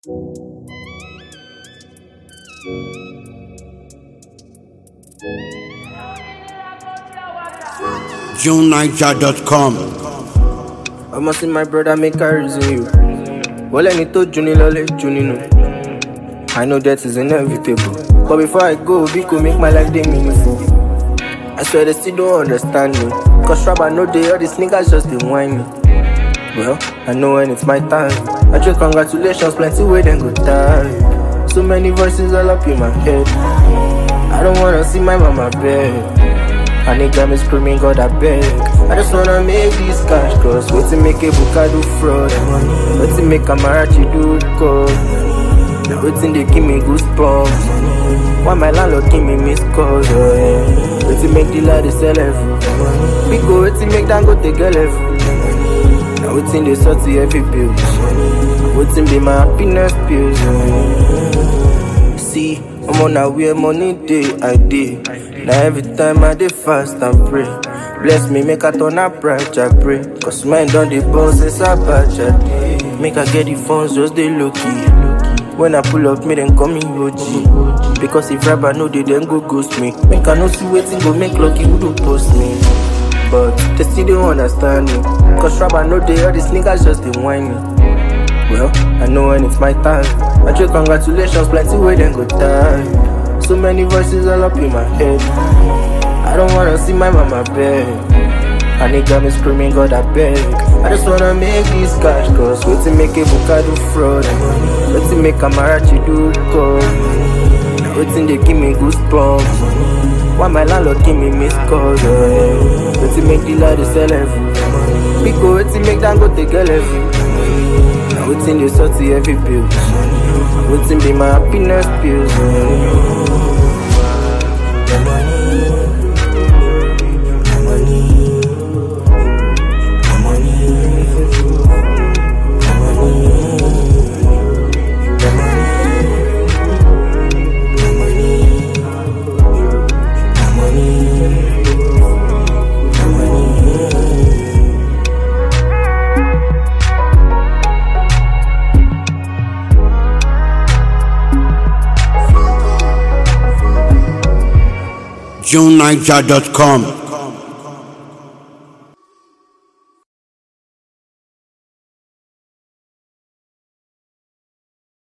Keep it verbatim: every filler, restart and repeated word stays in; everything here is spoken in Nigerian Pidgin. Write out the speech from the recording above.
June Niger dot com. I must see my brother make a reason you. Well, I need to Juni Lole, Juni no. I know that is inevitable. But before I go, we could make my life day meaningful. I swear they still don't understand me. Cause Rab, I know they all these niggas just they whine me. Well, I know when it's my time. I just congratulations, plenty way then go die. So many voices all up in my head. I don't wanna see my mama beg. A nigga me screaming, God I beg. I just wanna make this cash, cause wait to make a book I do fraud. Wait to make a Marachi do code. Now wait till they give me goosebumps. Why my landlord give me missed calls, oh yeah. Wait to make the lady sell level. We go wait to make them go take a level. Now wait till they sort to every bill. Wait till be my happiness pills, oh yeah. See, I'm on a way money day, I did. Now every time I dey fast and pray. Bless me, make I turn up branch, I pray. Cause mine done the boss since I batch a day. Make I get the funds, just they low key. When I pull up, me then call me O G. Because if rapper know they then go ghost me. Make I no see waiting, go make lucky who do post me. But they still don't understand me. Cause rapper know they all these niggas just they whine me. Well, I know when it's my time. I just congratulations, plenty way then go die. So many voices all up in my head. I don't wanna see my mama beg. A nigga me screaming, God I beg. I just wanna make this cash, cause wait to make a book I do fraud. Wait to make a Marachi do code. Wait till they give me goosebumps. Why my landlord give me missed calls, oh yeah. Wait to make the lady sell level. We go wait to make them go take a level. Now wait till they sort to every bill. Wait till be my happiness pills, oh yeah. June Niger dot com.